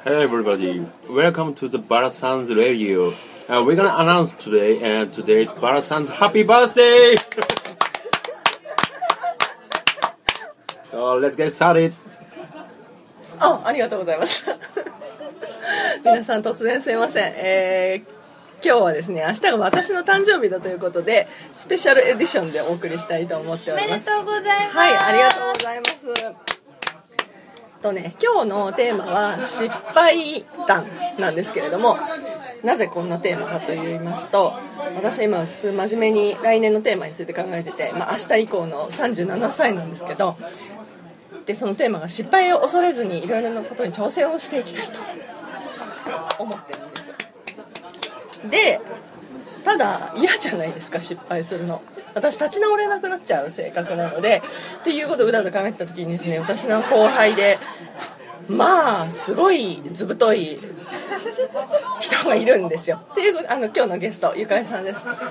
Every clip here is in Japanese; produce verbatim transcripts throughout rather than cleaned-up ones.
Hello everybody, welcome to the Barasan's Radio. Uh, we're gonna announce today, and today is Barasan's happy birthday! So let's get started. あ、ありがとうございました皆さん突然すいません、えー、今日はですね、明日が私の誕生日だということでスペシャルエディションでお送りしたいと思っております。 おめでとうございます。 はい、ありがとうございます。とね、今日のテーマは失敗談なんですけれども、なぜこんなテーマかと言いますと、私は今真面目に来年のテーマについて考えてて、まあ、明日以降のさんじゅうななさいなんですけど、でそのテーマが失敗を恐れずにいろいろなことに挑戦をしていきたいと思ってるんです。でただ嫌じゃないですか、失敗するの。私立ち直れなくなっちゃう性格なので、っていうことをうだうだ考えてた時にですね、私の後輩でまあすごい図太い人がいるんですよ。っていうあの今日のゲストゆかりさんです。 はい、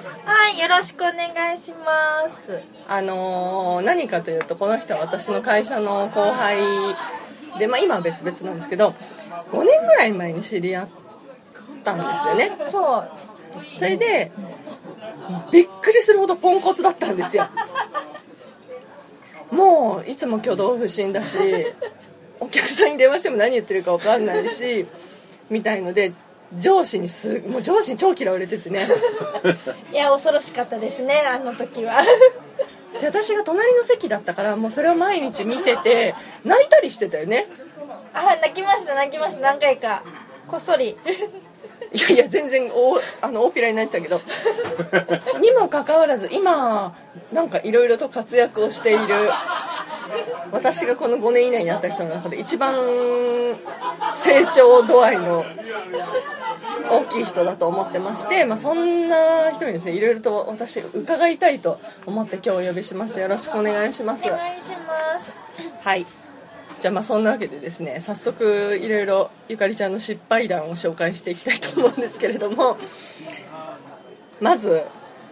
よろしくお願いします。 あのー、何かというと、この人は私の会社の後輩で、まあ、今は別々なんですけどごねんぐらい前に知り合ったんですよね。 そうそれでびっくりするほどポンコツだったんですよ。もういつも挙動不審だし、お客さんに電話しても何言ってるか分かんないしみたいので、上司にすもう上司に超嫌われててねいや恐ろしかったですね、あの時はで私が隣の席だったから、もうそれを毎日見てて泣いたりしてたよね。 あ、泣きました泣きました、何回かこっそりいやいや全然大あの大っぴらになってたけどにもかかわらず今なんかいろいろと活躍をしている、私がこのごねん以内に会った人の中で一番成長度合いの大きい人だと思ってまして、まあ、そんな人にですねいろいろと私伺いたいと思って今日お呼びしました。よろしくお願いします。 お願いします。 はい、じゃあまあそんなわけでですね、早速いろいろゆかりちゃんの失敗談を紹介していきたいと思うんですけれども、まず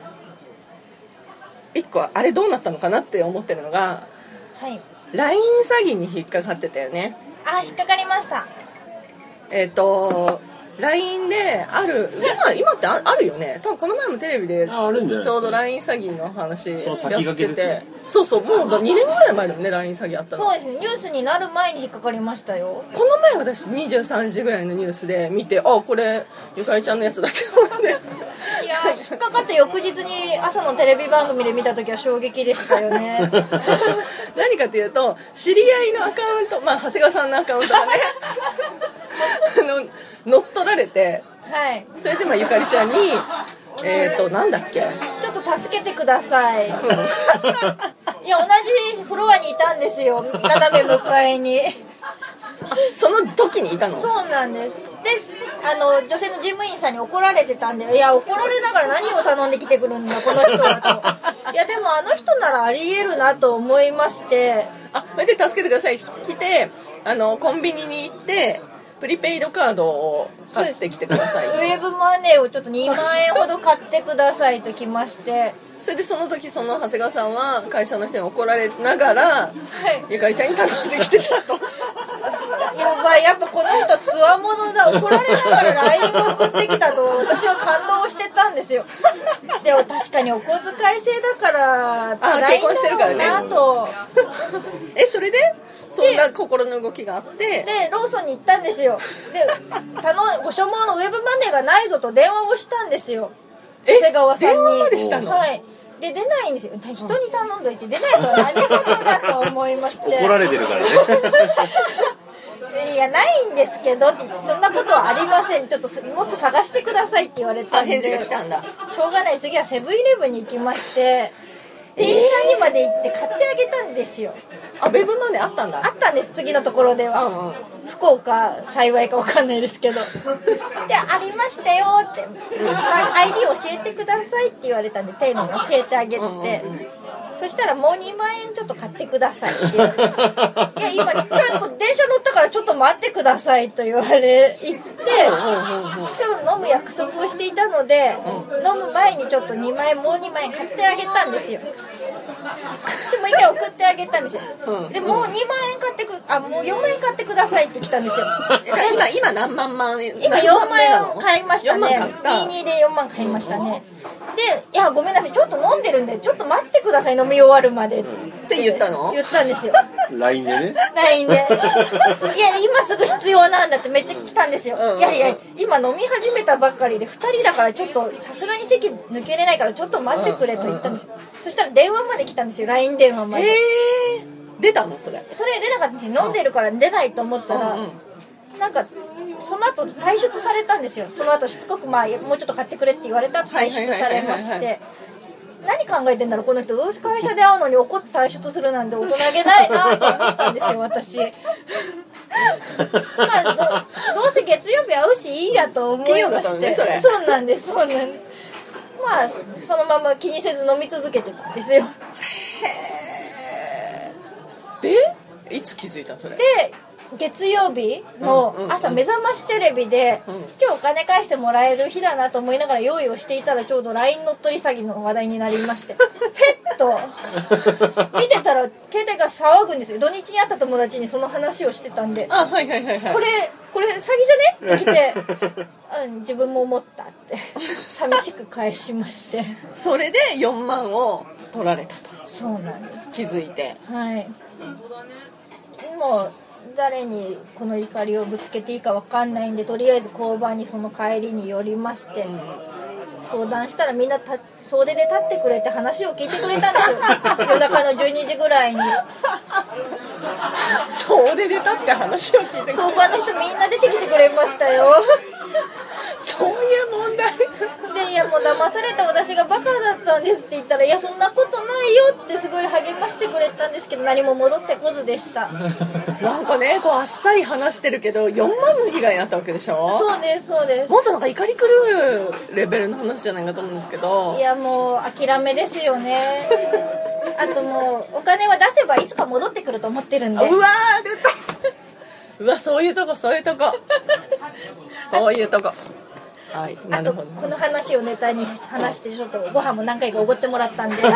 いっこあれどうなったのかなって思ってるのが、 はい、 ライン 詐欺に引っかかってたよね。 あ、引っかかりました。 えっと ライン である今今ってあるよね。多分この前もテレビでちょうど ライン 詐欺の話やってて、そうそう、もうにねんぐらい前だもんね、 ライン 詐欺あったの。 そうですね、ニュースになる前に引っかかりましたよ。 この前私にじゅうさんじぐらいのニュースで見て、あ、これゆかりちゃんのやつだって思っていや引っかかって翌日に朝のテレビ番組で見た時は衝撃でしたよね何かというと、知り合いのアカウント、まあ長谷川さんのアカウントがねあの乗っ取られて、 はい、 それでまあゆかりちゃんにえーとなんだっけ、 ちょっと助けてくださいいや同じフロアにいたんですよ、斜め向かいにその時にいたの。 そうなんです。で、あの女性の事務員さんに怒られてたんで、いや怒られながら何を頼んできてくるんだこの人はといやでもあの人ならありえるなと思いまして、 あ、それで助けてください来て、あのコンビニに行ってプリペイドカードを買ってきてください。 ウェブマネーをちょっとにまんえんほど買ってくださいと来まして、 それでその時その長谷川さんは会社の人に怒られながら、はい、ゆかりちゃんに頼んできてたとやばい、やっぱこの人つわものだ、怒られながら ライン を送ってきたと私は感動してたんですよ。でも確かにお小遣い制だから辛いんだろうなとえ、それでそんな心の動きがあって、 でローソンに行ったんですよ。で頼ご所望のウェブマネーがないぞと電話をしたんですよ、長谷川さんに。 電話までしたの？ はい。で出ないんですよ。人に頼んどいて出ないとは何事だと思いまして。 怒られてるからねいやないんですけどって言って、そんなことはありません、ちょっともっと探してくださいって言われたんで、 あ、返事が来たんだ。 しょうがない、次はセブンイレブンに行きまして、店員さんにまで行って買ってあげたんですよ。 あ、ウェブマネーあったんだ。 あったんです、次のところでは、うんうん、福岡幸いか分かんないですけどで、ありましたよって、うん、アイディー 教えてくださいって言われたんで丁寧に教えてあげて、うんうんうん、そしたらもうにまんえんちょっと買ってくださいって言われていや今ちょっと電車乗ったからちょっと待ってくださいと言われ言って、ちょっと飲む約束をしていたので、うん、飲む前にちょっとにまんえんもうにまんえん買ってあげたんですよ。 もう一回送ってあげたんですよ、 うん、 でもうにまんえん買ってくあもうよんまんえん買ってくださいって来たんですよ今今何万万円今よんまんえん買いましたね。 よんまん買った。 にじゅうにでよんまん買いましたね。で、いやごめんなさいちょっと飲んでるんでちょっと待ってください飲み終わるまでって言ったの？ 言ったんですよ。 ライン でね。 ライン で。いや今すぐ必要なんだってめっちゃ来たんですよ。 うんうんうん、 いやいや今飲み始めたばっかりでふたりだからちょっとさすがに席抜けれないからちょっと待ってくれと言ったんですよ。そしたら電話まで来たんですよ。ライン 電話まで。 へー。出たのそれ？ それ出なかったんですよ。飲んでるから出ないと思ったら、うんうん、なんか。その後退出されたんですよ。その後しつこく、まあ、もうちょっと買ってくれって言われた退出されまして何考えてんだろうこの人どうせ会社で会うのに怒って退出するなんて大人げないなと思ったんですよ私まあ ど, どうせ月曜日会うしいいやと思いまして、 ね、それそうなんですそうなんですまあそのまま気にせず飲み続けてたんですよ。 へー。でいつ気づいたのそれで月曜日の朝目覚ましテレビで今日お金返してもらえる日だなと思いながら用意をしていたらちょうど ライン 乗っ取り詐欺の話題になりましてへっと見てたら携帯が騒ぐんですよ。土日に会った友達にその話をしてたんであ、はいはいはいはい、 これこれ詐欺じゃねって来てうん自分も思ったって寂しく返しましてそれでよんまんを取られたと。 そうなんです。 気づいてはいもう誰にこの怒りをぶつけていいか分かんないんでとりあえず交番にその帰りに寄りまして、うん、相談したらみんなた総出で立ってくれて話を聞いてくれたんですよ夜中のじゅうにじぐらいに総出で立って話を聞いてくれた交番の人みんな出てきてくれましたよそういう問題でいやもう騙された私がバカだったんですって言ったらいやそんなことないよってすごい励ましてくれたんですけど何も戻ってこずでしたなんかねこうあっさり話してるけどよんまんの被害になったわけでしょ。 そうですそうです。 もっとなんか怒り狂うレベルの話じゃないかと思うんですけどいやもう諦めですよねあともうお金は出せばいつか戻ってくると思ってるんでうわー出たうわそういうとこそういうとこそういうとこはい、なあとるほどこの話をネタに話してちょっとご飯も何回かおごってもらったんで確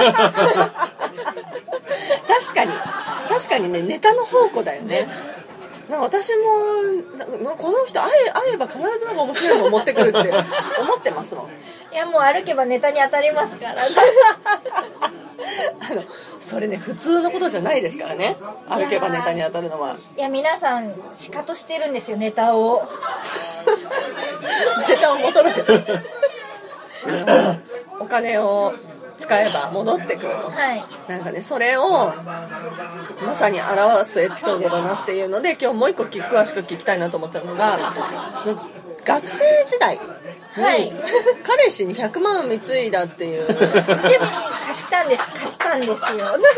かに確かにねネタの宝庫だよね。なんか私もこの人会え、会えば必ずなんか面白いのを持ってくるって思ってますもん。 いやもう歩けばネタに当たりますからあのそれね普通のことじゃないですからね歩けばネタに当たるのは。 いや皆さんシカトしてるんですよネタをネタを求めてるお金を使えば戻ってくると、 はい、 なんかねそれをまさに表すエピソードだなっていうので今日もう一個詳しく聞きたいなと思ったのが学生時代に彼氏にひゃくまん貢いだっていうでも貸したんです貸したんですよそれ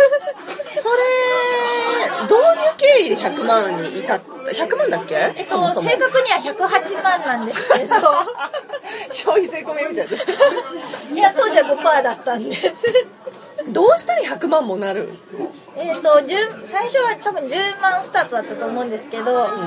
どういう経緯でひゃくまんに至ったひゃくまんだっけ？ えそう正確にはひゃくはちまんなんですけど消費税込みみたいないや当時は ごパーセント だったんでどうしたらひゃくまんもなる？ えーと最初は多分じゅうまんスタートだったと思うんですけど、うん、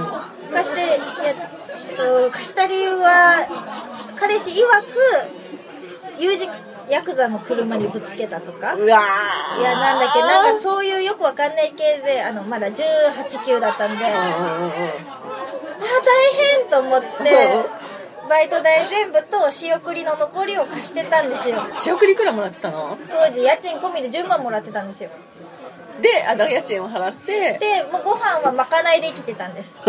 貸してえっと貸した理由は彼氏曰く友人ヤクザの車にぶつけたとかうわいやなんだっけなんかそういうよくわかんない系であのまだじゅうはち、きゅうだったんで、うんうんうん、あ大変と思ってバイト代全部と仕送りの残りを貸してたんですよ。 仕送りいくらもらってたの？ 当時家賃込みでじゅうまんもらってたんですよ。 であの家賃を払ってでもうご飯はまかないで生きてたんです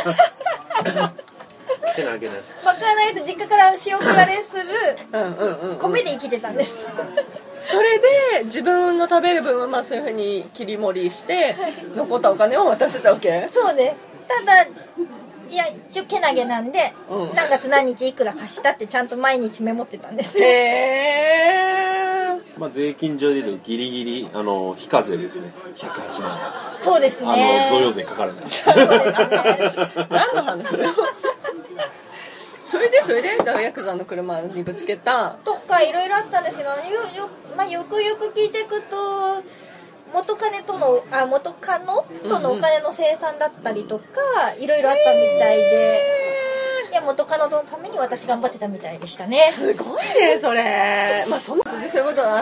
まかないと実家から仕送られする米で生きてたんですそれで自分の食べる分はまあそういう風に切り盛りして残ったお金を渡してたわけ？ そうです。ただいや一応けなげなんで、うん、何月何日いくら貸したってちゃんと毎日メモってたんですよ。 へー、 まあ、税金上でいうとギリギリあの非課税ですね。ひゃくはちまん。 そうですね。 あの贈与税かからない。 そうですね。 何の話だよ。それでそれでだからヤクザの車にぶつけたとかいろいろあったんですけど、よよ、まあ、よくよく聞いていくと元カノとのあ元カノとのお金の清算だったりとかいろいろあったみたいで、いやも元カノのために私頑張ってたみたいでしたね。 すごいねそれ。まあそもそもそういうことがあって、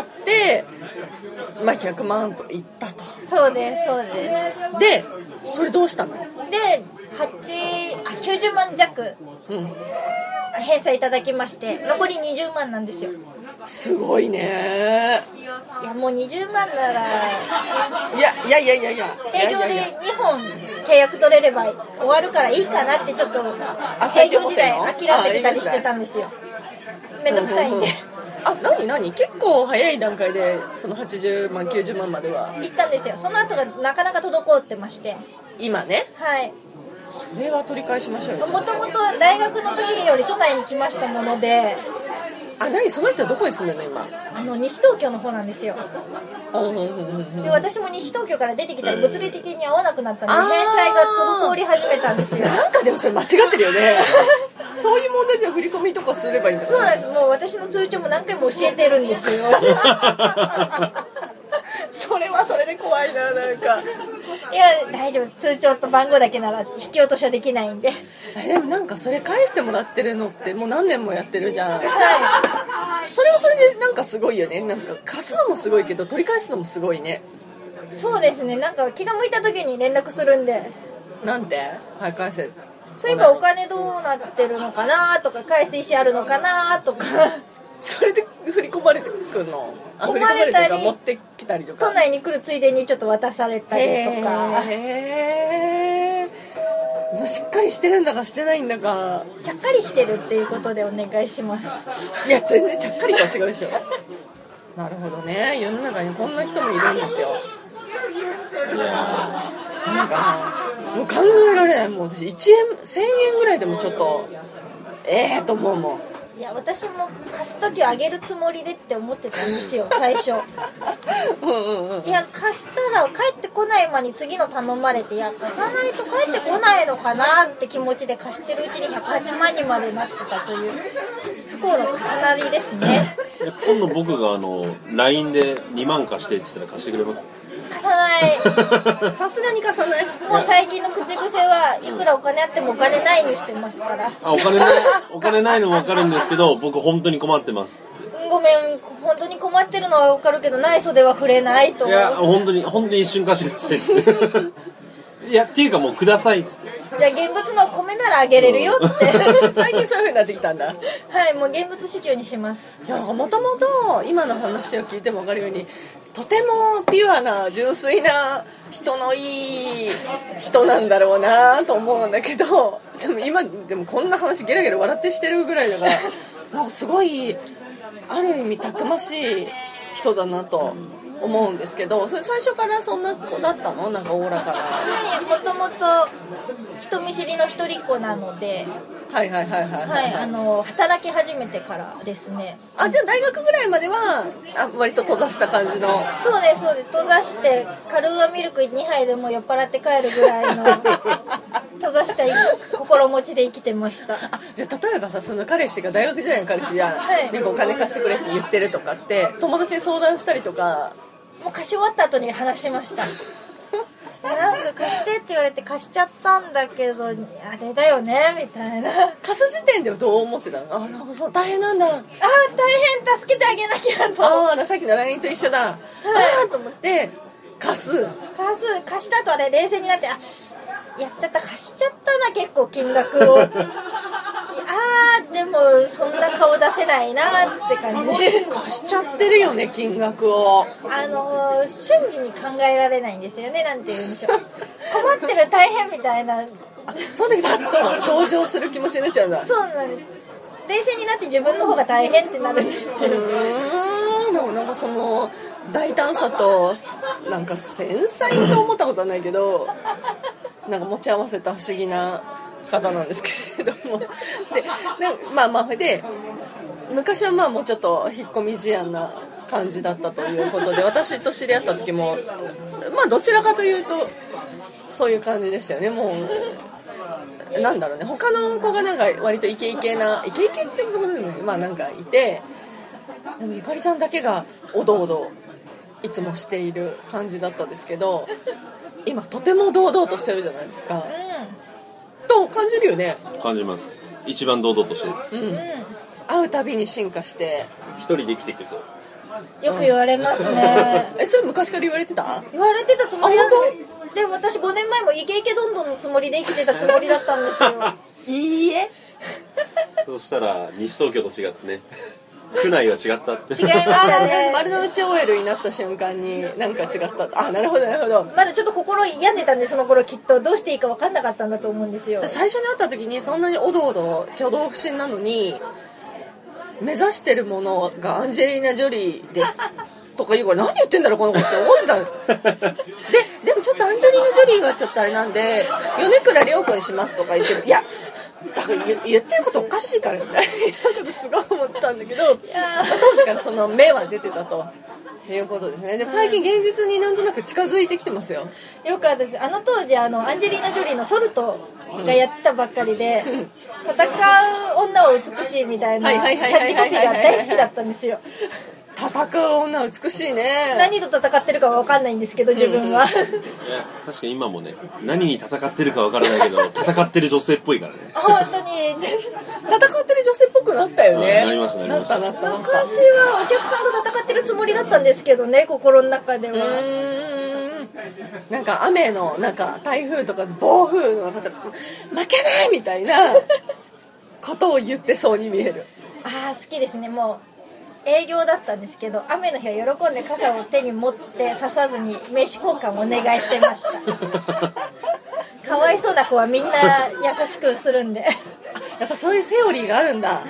まあひゃくまんといったと。 そうですそうです。でそれどうしたの？ ではちあきゅうじゅうまん弱、うん、返済いただきまして、残りにじゅうまんなんですよ。 すごいね。 いやもうにじゅうまんならいやいやいやいやいや営業でにほん契約取れれば終わるからいいかなってちょっと営業時代諦めてたりしてたんですよ。めんどくさいんで。 あ、なになに結構早い段階でそのはちじゅうまんきゅうじゅうまんまでは行ったんですよ。その後がなかなか滞ってまして、 今ね。 はい。 それは取り返しましょうよ。 もともと大学の時より都内に来ましたもので。 あ、何その人はどこに住んでるの今？ あの西東京の方なんですよ。で私も西東京から出てきたら物理的に合わなくなったんで返済が滞り始めたんですよ。 なんかでもそれ間違ってるよね。そういう問題じゃ振り込みとかすればいいんだから。 そうなんです。もう私の通帳も何回も教えてるんですよ。 それはそれで怖いな。なんかいや大丈夫、通帳と番号だけなら引き落としはできないんで。 でもなんかそれ返してもらってるのってもう何年もやってるじゃん。 はい。 それはそれでなんかすごいよね。なんか貸すのもすごいけど取り返すのもすごいね。 そうですね。なんか気が向いた時に連絡するんで。 なんて？はい、返せ。 そういえばお金どうなってるのかなとか、返す意思あるのかなとか。 それで振り込まれてくるの？あ、振り込まれたり持ってきたりとか。 都内に来るついでにちょっと渡されたりとか。 へー。もうしっかりしてるんだかしてないんだか。 ちゃっかりしてるっていうことでお願いします。 いや全然ちゃっかりとは違うでしょ。なるほどね。世の中にこんな人もいるんですよ。いやなんかもう考えられない。もう私いちえんせんえんぐらいでもちょっとええー、と思うもん。 いや私も貸す時はあげるつもりでって思ってたんですよ最初。うんうん、うん、いや貸したら帰ってこない間に次の頼まれて、いや貸さないと帰ってこないのかなって気持ちで貸してるうちにひゃくはちまんにまでなってたという不幸の重なりですね。 今度僕があの ライン でにまん貸してって言ったら貸してくれます？ 貸さない。 さすがに貸さない。 もう最近の口癖はいくらお金あってもお金ないにしてますから。 あ、お金ないお金ないのも分かるんですけど、僕本当に困ってます。 ごめん、本当に困ってるのは分かるけどない袖は触れないと。 いや本当に本当に一瞬貸してくださいっていやっていうかもうくださいっつって。 じゃあ現物の米ならあげれるよって最近そういう風になってきたんだ。 はい、もう現物支給にします。 いやもともと今の話を聞いても分かるようにとてもピュアな純粋な人のいい人なんだろうなと思うんだけど、でも今でもこんな話ゲラゲラ笑ってしてるぐらいだからなんかすごいある意味たくましい人だなと思うんですけど、それ最初からそんな子だったの？なんかおおらかな。 はい、もともと人見知りの一人っ子なので。 はいはいはいはい、 はい、あの働き始めてからですね。 あ、じゃあ大学ぐらいまではあ割と閉ざした感じの。 そうですそうです。閉ざしてカルーアミルクにはいでも酔っ払って帰るぐらいの閉ざした心持ちで生きてました。 あ、じゃあ例えばさ、その彼氏が大学時代の彼氏や、はい、なんかお金貸してくれって言ってるとかって友達に相談したりとか。 もう貸し終わった後に話しました。なんか貸してって言われて貸しちゃったんだけどあれだよねみたいな。 貸す時点ではどう思ってたの？あ、なんかそう大変なんだ。あー大変、助けてあげなきゃと。 ああ、さっきの ライン と一緒だ。はい、ああと思って貸す貸す貸した後あれ冷静になって、あやっちゃった貸しちゃったな結構金額を。あーでもそんな顔出せないなって感じで貸しちゃってるよね金額を。 あのー、瞬時に考えられないんですよね。なんて言うんでしょう、困ってる大変みたいな。 あ、その時パッと同情する気持ちになっちゃうんだ。 そうなんです。冷静になって自分の方が大変ってなるんですよ。うーん、でもなんかその大胆さとなんか繊細と思ったことはないけどなんか持ち合わせた不思議な方なんですけれども、でまあまあで昔はまあもうちょっと引っ込み思案な感じだったということで、私と知り合った時もまあどちらかというとそういう感じでしたよね。もうなんだろうね、他の子がなんか割とイケイケなイケイケってこともないのにまあなんかいて、でもゆかりちゃんだけがおどおどいつもしている感じだったんですけど、今とても堂々としてるじゃないですか。と感じるよね。 感じます。 一番堂々としてです、 うん、会うたびに進化して一人で生きていくぞ。 よく言われますね、 うん、えそれ昔から言われてた？ 言われてたつもりなんです。でも私ごねんまえもイケイケどんどんのつもりで生きてたつもりだったんですよいいえそしたら西東京と違ってね区内は違ったって違いましたね丸の内 オーエル になった瞬間になんか違った。あ、なるほどなるほど。 まだちょっと心病んでたんで、その頃きっとどうしていいか分かんなかったんだと思うんですよ。 最初に会った時にそんなにおどおど挙動不審なのに目指してるものがアンジェリーナ・ジョリーですとか言うから何言ってんだろうこの子って思ってたで、でもちょっとアンジェリーナ・ジョリーはちょっとあれなんで米倉涼子にしますとか言ってる。いやだから言, 言ってることおかしいからみたいなことすごい思ってたんだけど、当時からその目は出てたということですね。でも最近現実になんとなく近づいてきてますよ。 よかったです。あの当時あのアンジェリーナ・ジョリーのソルトがやってたばっかりで、うん、戦う女は美しいみたいなキャッチコピーが大好きだったんですよ。 戦う女は美しいね。 何と戦ってるかは分かんないんですけど自分は、うんうん、いや確かに今もね何に戦ってるか分からないけど戦ってる女性っぽいからね本当に戦ってる女性っぽくなったよね。 なりましたなりましたなったなった。昔はお客さんと戦ってるつもりだったんですけどね、心の中では。うーんなんか雨の中台風とか暴風の中とか負けないみたいなことを言ってそうに見える。 ああ好きですね。もう営業だったんですけど雨の日は喜んで傘を手に持って差さずに名刺交換をお願いしてましたかわいそうな子はみんな優しくするんでやっぱそういうセオリーがあるんだ。 はい、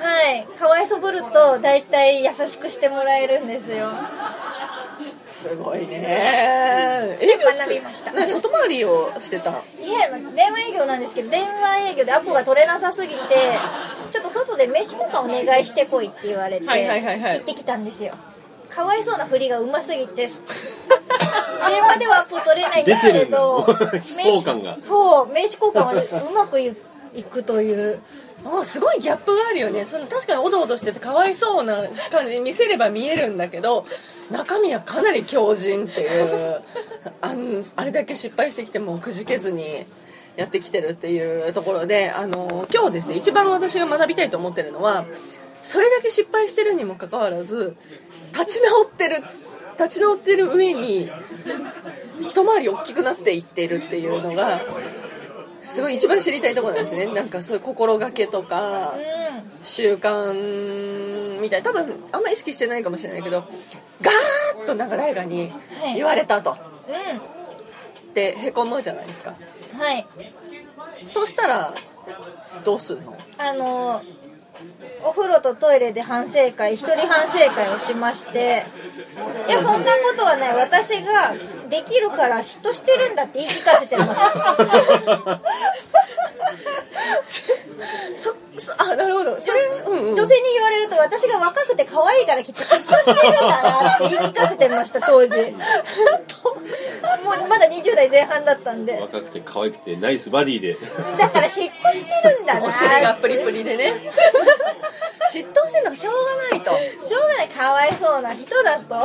かわいそぶると大体優しくしてもらえるんですよ。 すごいね。営業学びました。 外回りをしてた？いえ、電話営業なんですけど電話営業でアポが取れなさすぎてちょっと外で名刺交換お願いしてこいって言われて、はいはいはいはい、行ってきたんですよ。かわいそうな振りがうますぎて電話ではアポ取れないんですけど名刺がそう名刺交換はうまくいくというあすごいギャップがあるよね。その確かにおどおどしててかわいそうな感じに見せれば見えるんだけど中身はかなり強靭っていうあのあれだけ失敗してきてもくじけずにやってきてるっていうところで、あの今日ですね一番私が学びたいと思ってるのはそれだけ失敗してるにもかかわらず立ち直ってる立ち直ってる上に一回り大きくなっていってるっていうのがすごい一番知りたいところなんですね。なんかそういう心がけとか習慣みたいな多分あんまり意識してないかもしれないけどガーッとなんか誰かに言われたと、はいうん、でへこむじゃないですか。 はいそうしたらどうするの？ あのお風呂とトイレで反省会一人反省会をしまして、いやそんなことはない私ができるから嫉妬してるんだって言い聞かせてますそそあなるほどそれ、うんうん、 女性に言われると私が若くて可愛いからきっと嫉妬してるんだなって言い聞かせてました当時もうまだにじゅう代前半だったんで若くて可愛くてナイスバディでだから嫉妬してるんだなお尻がプリプリでね嫉妬してんのがしょうがないとしょうがないかわいそうな人だと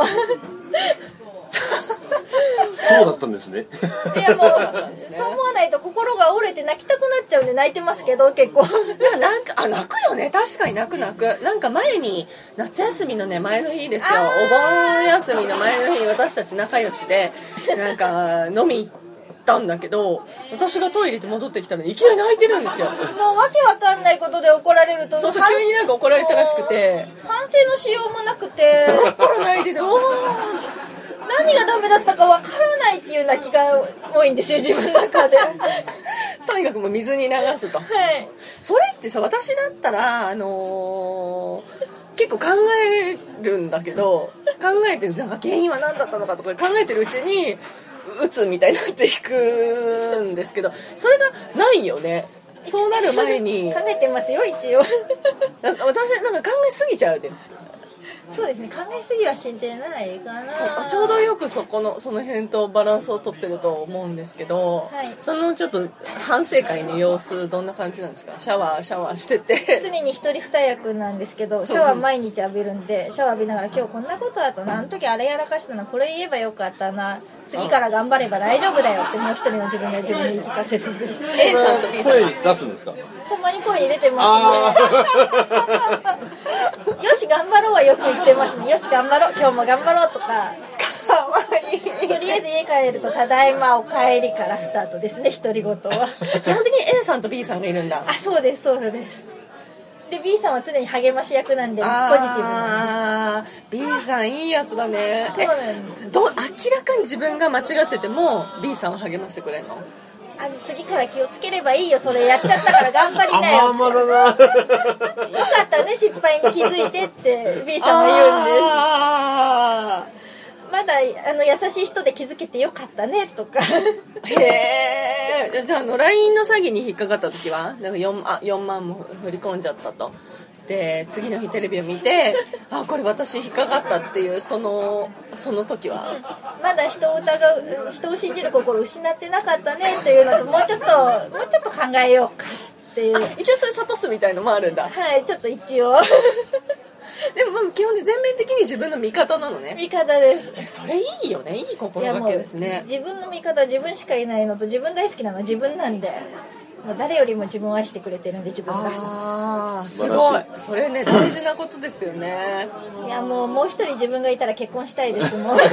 そうだったんですね。 いやもうそう思わないと心が折れて泣きたくなっちゃうんで泣いてますけど結構なんかなんかあ泣くよね確かに泣く泣くなんか前に夏休みのね前の日ですよお盆休みの前の日に私たち仲良しでなんか飲み行ったんだけど私がトイレで戻ってきたのにいきなり泣いてるんですよ。 もうわけわかんないことで怒られるとそうそう急になんか怒られたらしくて反省のしようもなくて心泣いてておー何がダメだったかわからないっていう泣きが多いんですよ自分の中でとにかくもう水に流すと、はい、それってさ私だったら、あのー、結構考えるんだけど考えてなんか原因は何だったのかとか考えてるうちにうつみたいになっていくんですけどそれがないよね。そうなる前に考えてますよ一応なんか私なんか考えすぎちゃうでそうですね考えすぎはしてないかな。 ちょうどよくそこのその辺とバランスをとってると思うんですけど、はい、そのちょっと反省会の様子どんな感じなんですか？シャワーシャワーしてて常に一人二役なんですけどシャワー毎日浴びるんでシャワー浴びながら今日こんなことあったなあの時あれやらかしたなこれ言えばよかったな次から頑張れば大丈夫だよってもう一人の自分が自分に言い聞かせるんです。 A さんと B さん声が出すんですか？ たまに声に出てますね。よし頑張ろうはよく言ってますね。よし頑張ろう、今日も頑張ろうとか。 かわいい。 とりあえず家帰るとただいまお帰りからスタートですね、独り言は。 基本的に A さんと B さんがいるんだ。 あ、そうですそうです。で B さんは常に励まし役なんでポジティブなんです。 あー B さんいいやつだね。 そうなんです。 ど明らかに自分が間違ってても B さんは励ましてくれるの？ あ、次から気をつければいいよ、それやっちゃったから頑張りなよ。 甘々だな。 よかったね、失敗に気づいてって B さんは言うんです。 あまだあの優しい人で気づけてよかったねとか。 へえ。じゃあ、あの ライン の詐欺に引っかかった時はなんか 4, あよんまんも振り込んじゃったと。で次の日テレビを見てあこれ私引っかかったっていうそのその時はまだ人を疑う、人を信じる心を失ってなかったねっていうのと、もうちょっともうちょっと考えようかっていう。 一応それ諭すみたいのもあるんだ。 はい、ちょっと一応でもまあ基本で全面的に自分の味方なのね。 味方です。 えそれいいよね。いい心がけですね。 自分の味方は自分しかいないのと、自分大好きなのは自分なんで、もう誰よりも自分を愛してくれてるんで自分が。 あーすごい。それね大事なことですよね。 いやもうもう一人自分がいたら結婚したいですもん。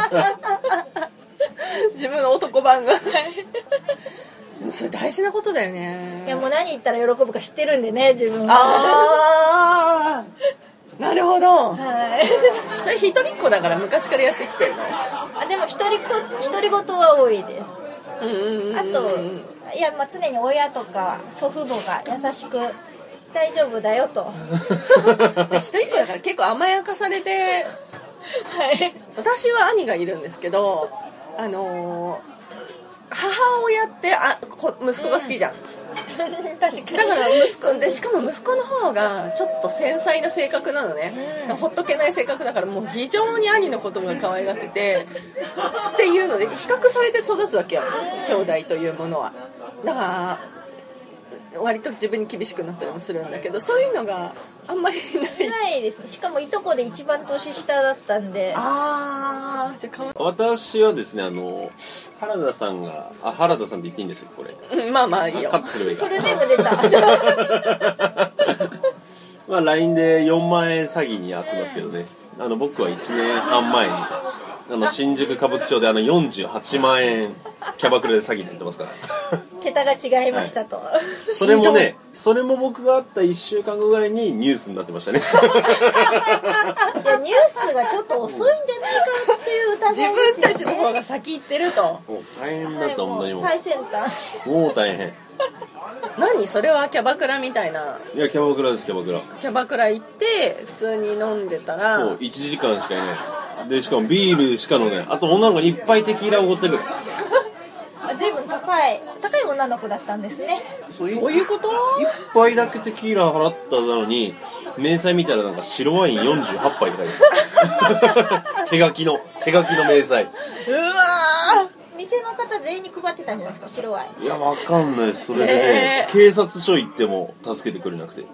自分の男版がでもそれ大事なことだよね。 いやもう何言ったら喜ぶか知ってるんでね、自分は。 ああなるほど。 はい。 それ一人っ子だから昔からやってきてるの？ あ、でも一人っ子、独り言は多いです。 うんうんうんうん。 あと、いやまあ常に親とか祖父母が優しく大丈夫だよと。 一人っ子だから結構甘やかされて、 はい。 私は兄がいるんですけど、あのー、母親ってあこ息子が好きじゃん。 確かに。 だから息子でしかも息子の方がちょっと繊細な性格なのね、うん、ほっとけない性格だからもう非常に兄のことが可愛がっててっていうので比較されて育つわけよ、兄弟というものは。だから割と自分に厳しくなったりもするんだけど、そういうのがあんまりないないですね。しかもいとこで一番年下だったんで。 ああじゃあかわ私はですね、あの原田さんがあ原田さんって言っていいんですよこれ、 うん、まあまあいいよ。 カットすればいいかフルネーム出た。 まあ ライン でよんまんえん詐欺に遭ってますけどね、あの僕はいちねんはん前にあの新宿歌舞伎町であのよんじゅうはちまんえんキャバクラで詐欺になってますから桁が違いましたと、はい、 それもね、それも僕が会ったいっしゅうかんごぐらいにニュースになってましたね。 いやニュースがちょっと遅いんじゃないかっていう疑いですよね。 自分たちの方が先行ってると。 もう大変だった、本当にもう最先端。 もう大変。 何それはキャバクラみたいな。 いやキャバクラです、キャバクラ。 キャバクラ行って普通に飲んでたらそういちじかんしかいないで、しかもビールしか飲めない。あと女の子にいっぱいテキーラをおごってくる。 随分高い高い女の子だったんですね。 そういうこと？ いっぱいだけテキーラ払ったのに明細見たらなんか白ワインよんじゅうはちはいって書いてある。手書きの手書きの明細。 うわー、 店の方全員に配ってたんじゃないですか、白ワイン。 いやわかんないです。それでね、警察署行っても助けてくれなくて。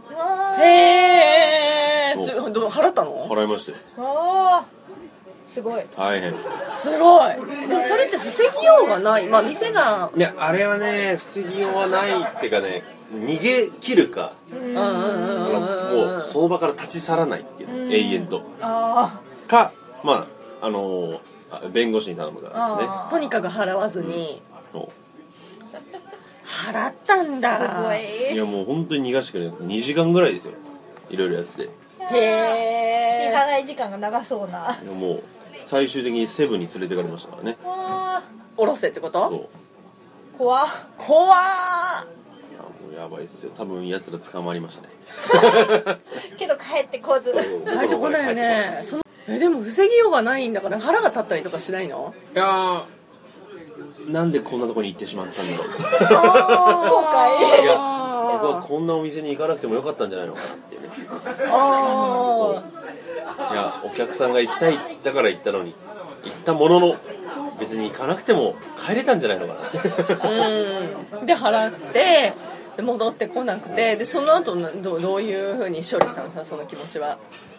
へー、 そうどう払ったの？ 払いましたよ。 あーすごい。 大変。 すごい。でもそれって防ぎようがない。まあ店がいやあれはね防ぎようはないっていうかね、逃げ切るか、 うんうんうんうん、 もうその場から立ち去らないっていう、永遠とあか、まああのー、弁護士に頼むからですね。 とにかく払わずに、 うん、 払ったんだ。 すごい。 いやもう本当に逃がしてくれなくてにじかんぐらいですよ、いろいろやって。 へ支え。 払い時間が長そうな。 いやもう最終的にセブンに連れてかれましたからね。 あおろせってこそうと？ 怖っ。 怖っ。 いやもうやばいっすよ。多分奴ら捕まりましたね。 けど帰ってこず。 帰ってこないよね。そのえでも防ぎようがないんだから腹が立ったりとかしないの？ いやーなんでこんなとこに行ってしまったんだろう。 後悔。 いや僕はこんなお店に行かなくてもよかったんじゃないのかなっていうね。 あいやお客さんが行きたいだから行ったのに、行ったものの別に行かなくても帰れたんじゃないのかな。 うん。で払ってで戻ってこなくて、でその後どどういう風に処理したんですか、その気持ちは。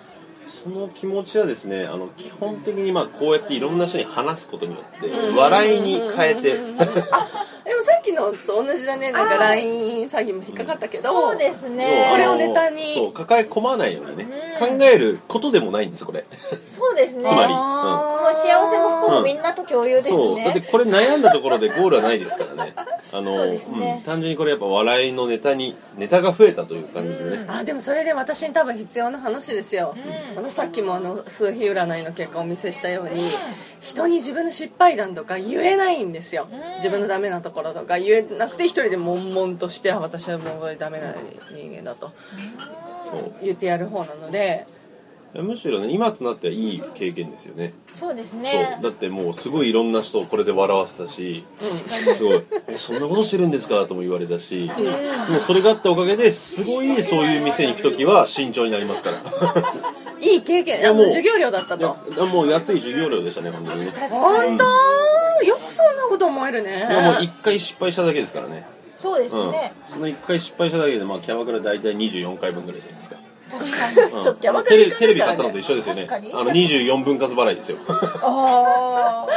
その気持ちはですね、あの基本的にまあこうやっていろんな人に話すことによって笑いに変えて、 でもさっきのと同じだね。なんか ライン 詐欺も引っかかったけど、 そうですね。 これをネタにそう抱え込まないようにね、考えることでもないんですこれ。 そうですね。 つまり、うん、 もう幸せも不幸もみんなと共有ですね。 そうだってこれ悩んだところでゴールはないですからね。あのそうですね、 うん、単純にこれやっぱ笑いのネタにネタが増えたという感じでね。 あでもそれで私に多分必要な話ですよ、うん、あのさっきもあの数比占いの結果をお見せしたように、人に自分の失敗談とか言えないんですよ、うん、自分のダメなところとか言えなくて一人で悶々として、私はもうダメな人間だと言ってやる方なので、 むしろね今となってはいい経験ですよね。 そうですね。 そうだってもうすごいいろんな人をこれで笑わせたし、すごいえそんなことしてるんですかとも言われたし、うん、もうそれがあったおかげですごいそういう店に行くときは慎重になりますからいい経験。いやもう授業料だったと。 いやもう安い授業料でしたね本当にね。 本当よくそんなこと思えるね。 いやもう一回失敗しただけですからね。 そうですね、 うん、その一回失敗しただけで、まあ、キャバクラ大体にじゅうよんかいぶんぐらいじゃないですか。 確かに、うん、 ちょっとキャバクラテレビテレビ買ったのと一緒ですよね。 確かにあのにじゅうよんぶん割払いですよあ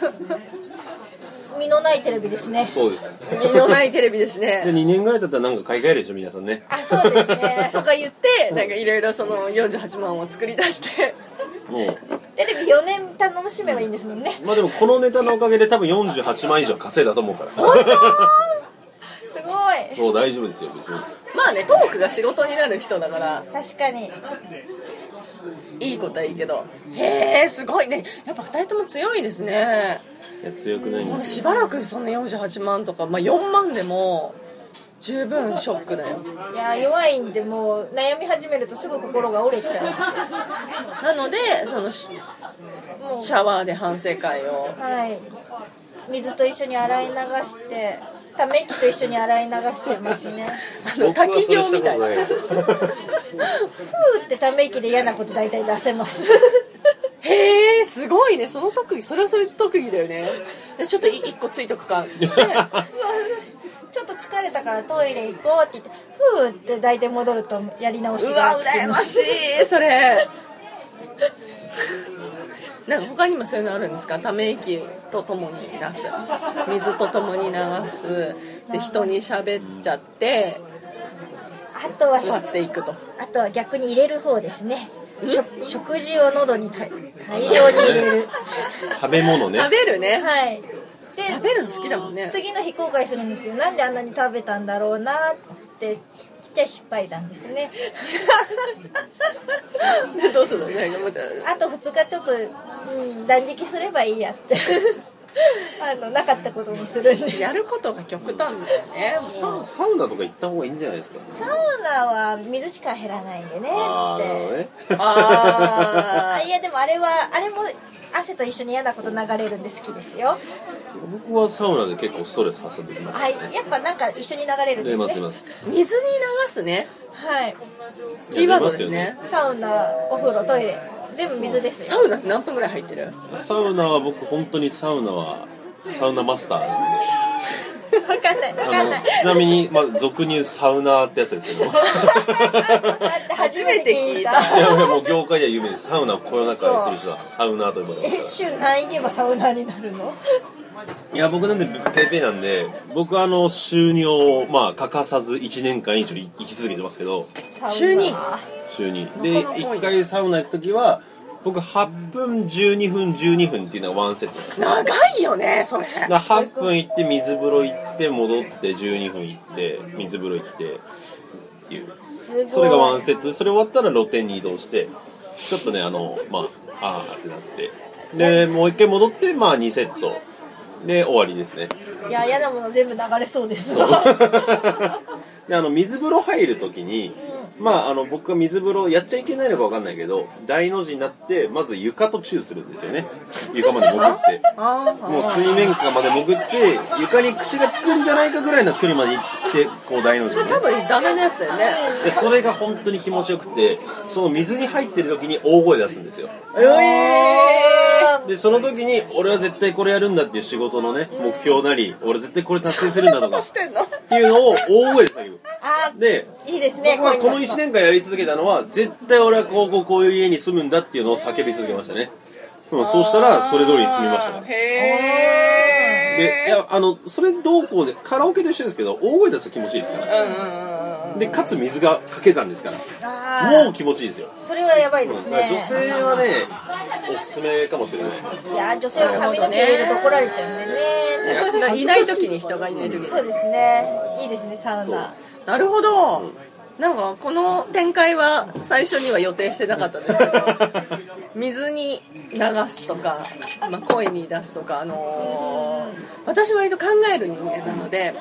身のないテレビですね。 そうです。 身のないテレビですね。 でにねんぐらい経ったらなんか買い替えるでしょ皆さんね。 あそうですねとか言ってなんかいろいろそのよんじゅうはちまんを作り出してもうテレビよねん楽しめばいいんですもんね。 まあでもこのネタのおかげで多分よんじゅうはちまん以上稼いだと思うから本当すごい。 もう大丈夫ですよ別に。 まあねトークが仕事になる人だから確かにいいことはいいけど、へえすごいね。やっぱふたりとも強いですね。 いや強くないんですしばらくそんなよんじゅうはちまんとか、まあ、よんまんでも十分ショックだよ。 いや弱いんでもう悩み始めるとすぐ心が折れちゃう。なのでそのシャワーで反省会を、 はい、水と一緒に洗い流してため息と一緒に洗い流してますね。 あの滝行みたいなふーってため息で嫌なこと大体出せますへえすごいね。その特技それはそれ特技だよね。ちょっと一個ついとくかってちょっと疲れたからトイレ行こうって言ってふーって大体戻るとやり直しが。 うわ羨ましいそれなんか他にもそういうのあるんですか？ため息とともに出す、水とともに流すで人に喋っちゃってあとは割っていくと。 あとは逆に入れる方ですね。食事を喉に大量に入れる食べ物ね。 食べるね。 はいで食べるの好きだもんね。 次の日後悔するんですよ。なんであんなに食べたんだろうなってちっちゃい失敗談ですねでどうするのね。 あとふつかちょっと、うん、断食すればいいやってあのなかったことにするんです。 やることが極端だよね。 サ, サウナとか行った方がいいんじゃないですか。 サウナは水しか減らないんでねって。 あーねあいやでもあれはあれも汗と一緒に嫌なこと流れるんで好きですよ。 僕はサウナで結構ストレス発散できますからね。 はい、やっぱなんか一緒に流れるんですね。 出ます出ます。 水に流すね。 はいキーワードですね。 サウナ、お風呂、トイレ全部水ですよ。 サウナって何分ぐらい入ってる？ サウナは僕本当にサウナはサウナマスターなんで分かんない分かんない。 ちなみに、まあ、俗に言うサウナーってやつですけど初めて聞いた。 いやいやもう業界では有名です。サウナをこの中でする人はサウナーと呼ばれますから。 え週何行けばサウナーになるの？ いや僕なんでペイペイなんで、僕はあの収入をまあ欠かさずいちねんかん以上生き続けてますけど。 週に週にでいっかいサウナ行くときは僕はっぷんじゅうにふんじゅうにふんっていうのがワンセットなんです。 長いよねそれ。 だはっぷん行って水風呂行って戻ってじゅうにふん行って水風呂行ってっていうそれがワンセットで、それ終わったら露天に移動してちょっとねあのまああーってなってでもう一回戻ってまあにセットで終わりですね。 いや嫌なもの全部流れそうですわであの水風呂入るときに、うん、まああの僕は水風呂やっちゃいけないのか分かんないけど大の字になってまず床とチューするんですよね。床まで潜ってもう水面下まで潜って床に口がつくんじゃないかぐらいの距離まで行ってこう大の字にそれ多分ダメなやつだよね。 でそれが本当に気持ちよくてその水に入ってる時に大声出すんですよ。 えー、 でその時に俺は絶対これやるんだっていう仕事のね目標なり、俺絶対これ達成するんだとかっていうのを大声で叫ぶ。 あでいいですね。 僕はこのいちねんかんやり続けたのは絶対俺はこうこうこういう家に住むんだっていうのを叫び続けましたね。うん、そうしたらそれ通りに住みましたから。 へでいやあのそれどうこうでカラオケと一緒ですけど大声出すと気持ちいいですから、 うんうんうん、 でかつ水が掛け算ですからもう気持ちいいですよ。 それはやばいですね、 うん、女性はねおすすめかもしれない。 いや女性は髪の毛入れると怒られちゃうんでね。 いない時に人がいない時に。 そうですね、いいですねサウナ。 なるほど、うん、なんかこの展開は最初には予定してなかったんですけど水に流すとか、まあ、声に出すとか、あのー、私割と考える人間なので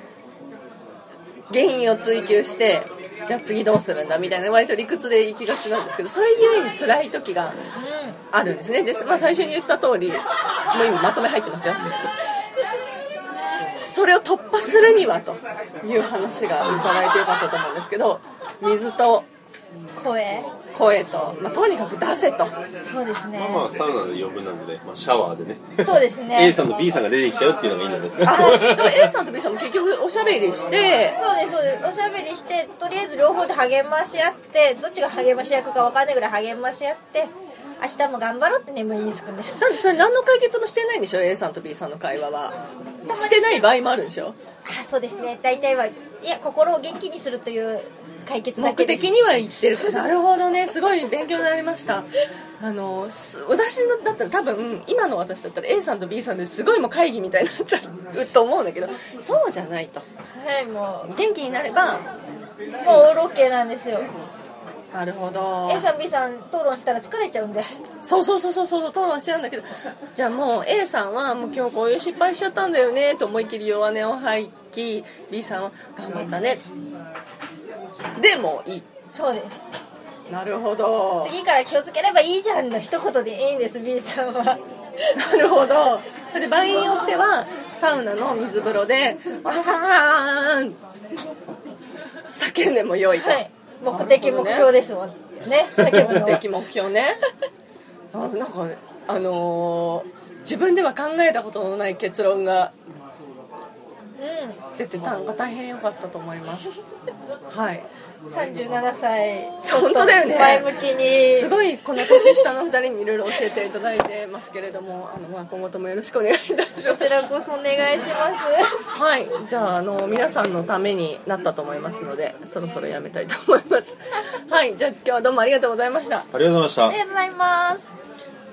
原因を追求してじゃあ次どうするんだみたいな割と理屈でいきがちなんですけど、それゆえに辛い時があるんですね。で、まあ、最初に言った通りもう今まとめ入ってますよ。それを突破するにはという話がいただいてよかったと思うんですけど、水と声声と、まあ、とにかく出せと。 そうですね。 まあまあサウナで余分なので、まあ、シャワーでね。 そうですね。 A さんと B さんが出てきちゃうっていうのがいいんじゃないですか。 あ、でも A さんと B さんも結局おしゃべりしてそうですそうです、おしゃべりしてとりあえず両方で励まし合って、どっちが励まし役か分かんないぐらい励まし合って明日も頑張ろうって眠りにつくんです。 だってそれ何の解決もしてないんでしょ A さんと B さんの会話は。してない場合もあるんでしょ。 あ、そうですね、大体はいや心を元気にするという解決だけです。 目的には言ってる。なるほどね、すごい勉強になりました。あの私だったら多分今の私だったら A さんと B さんですごいもう会議みたいになっちゃうと思うんだけど、そうじゃないと。 はい、もう元気になればもうオールオッケーなんですよ。 なるほど。 A さん B さん討論したら疲れちゃうんで。 そうそうそうそうそう討論しちゃうんだけど、じゃあもう A さんはもう今日こういう失敗しちゃったんだよねと思い切り弱音を吐き、 B さんは頑張ったねでもいい。 そうです。 なるほど。 次から気をつければいいじゃんの一言でいいんです B さんは。 なるほど。で場合によってはサウナの水風呂でわーん叫んでも良いと、はい、 目的目標ですもんね。 目的目標ね。あ、なんかあのー、自分では考えたことのない結論が出てたのが大変良かったと思います。はい。 さんじゅうななさい本当だよね。 前向きにすごいこの年下のふたりにいろいろ教えていただいてますけれども、あの、まあ、今後ともよろしくお願いいたします。 こちらこそお願いします。 はい、じゃあ、あの皆さんのためになったと思いますのでそろそろやめたいと思います。はい、じゃあ今日はどうもありがとうございました。 ありがとうございました。 ありがとうございます。